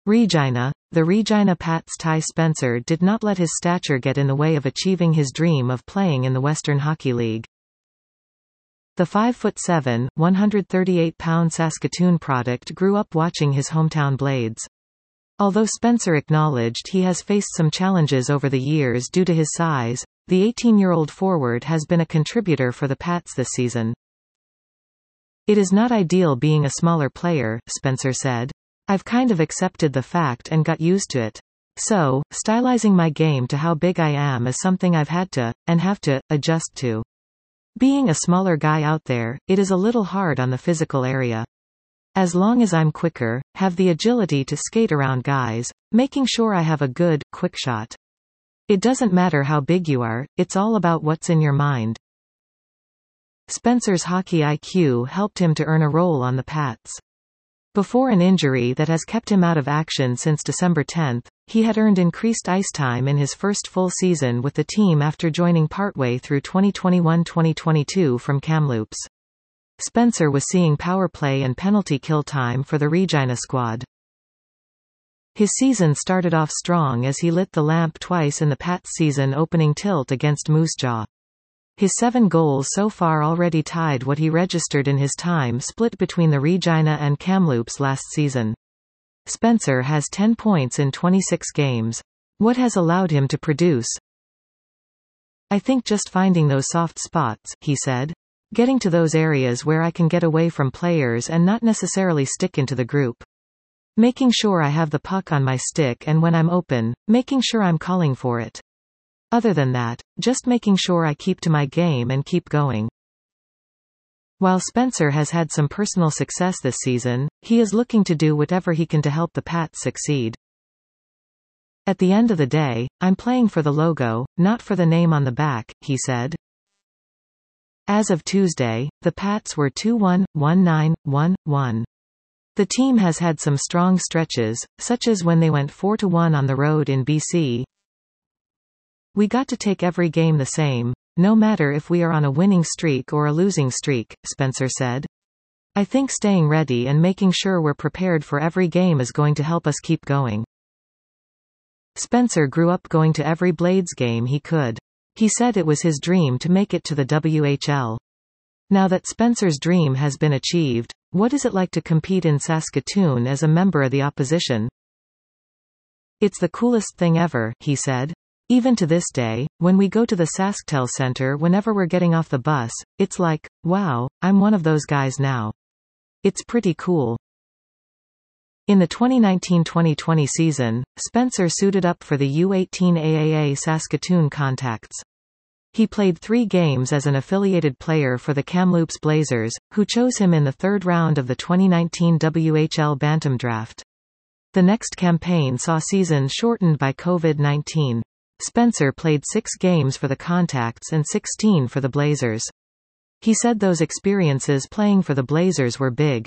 Regina. The Regina Pats' Ty Spencer did not let his stature get in the way of achieving his dream of playing in the Western Hockey League. The 5'7", 138-pound Saskatoon product grew up watching his hometown Blades. Although Spencer acknowledged he has faced some challenges over the years due to his size, the 18-year-old forward has been a contributor for the Pats this season. "It is not ideal being a smaller player," Spencer said. "I've kind of accepted the fact and got used to it. So, stylizing my game to how big I am is something I've had to, and have to, adjust to. Being a smaller guy out there, it is a little hard on the physical area. As long as I'm quicker, have the agility to skate around guys, making sure I have a good, quick shot. It doesn't matter how big you are, it's all about what's in your mind." Spencer's hockey IQ helped him to earn a role on the Pats. Before an injury that has kept him out of action since December 10, he had earned increased ice time in his first full season with the team after joining partway through 2021-2022 from Kamloops. Spencer was seeing power play and penalty kill time for the Regina squad. His season started off strong as he lit the lamp twice in the Pats' season opening tilt against Moose Jaw. His 7 goals so far already tied what he registered in his time split between the Regina and Kamloops last season. Spencer has 10 points in 26 games. What has allowed him to produce? "I think just finding those soft spots," he said. "Getting to those areas where I can get away from players and not necessarily stick into the group. Making sure I have the puck on my stick and when I'm open, making sure I'm calling for it. Other than that, just making sure I keep to my game and keep going." While Spencer has had some personal success this season, he is looking to do whatever he can to help the Pats succeed. "At the end of the day, I'm playing for the logo, not for the name on the back," he said. As of Tuesday, the Pats were 2-1, 1-9, 1-1. The team has had some strong stretches, such as when they went 4-1 on the road in BC. "We got to take every game the same, no matter if we are on a winning streak or a losing streak," Spencer said. "I think staying ready and making sure we're prepared for every game is going to help us keep going." Spencer grew up going to every Blades game he could. He said it was his dream to make it to the WHL. Now that Spencer's dream has been achieved, what is it like to compete in Saskatoon as a member of the opposition? "It's the coolest thing ever," he said. "Even to this day, when we go to the SaskTel Center whenever we're getting off the bus, it's like, wow, I'm one of those guys now. It's pretty cool." In the 2019-2020 season, Spencer suited up for the U18 AAA Saskatoon Contacts. He played 3 games as an affiliated player for the Kamloops Blazers, who chose him in the 3rd round of the 2019 WHL Bantam Draft. The next campaign saw seasons shortened by COVID-19. Spencer played 6 games for the Contacts and 16 for the Blazers. He said those experiences playing for the Blazers were big.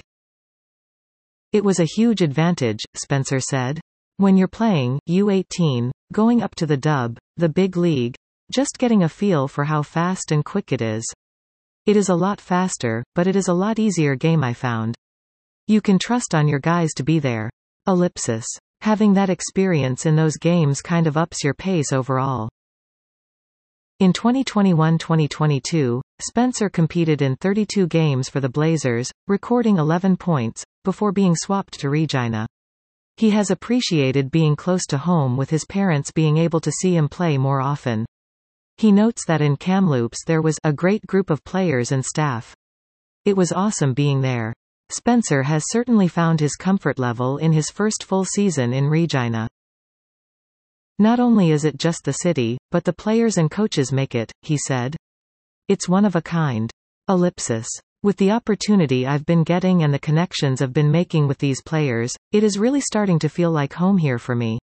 "It was a huge advantage," Spencer said. "When you're playing U18, going up to the dub, the big league, just getting a feel for how fast and quick it is. It is a lot faster, but it is a lot easier game I found. You can trust on your guys to be there. Ellipsis. Having that experience in those games kind of ups your pace overall." In 2021-2022, Spencer competed in 32 games for the Blazers, recording 11 points, before being swapped to Regina. He has appreciated being close to home with his parents being able to see him play more often. He notes that in Kamloops there was a great group of players and staff. "It was awesome being there." Spencer has certainly found his comfort level in his first full season in Regina. "Not only is it just the city, but the players and coaches make it," he said. "It's one of a kind. Ellipsis. With the opportunity I've been getting and the connections I've been making with these players, it is really starting to feel like home here for me."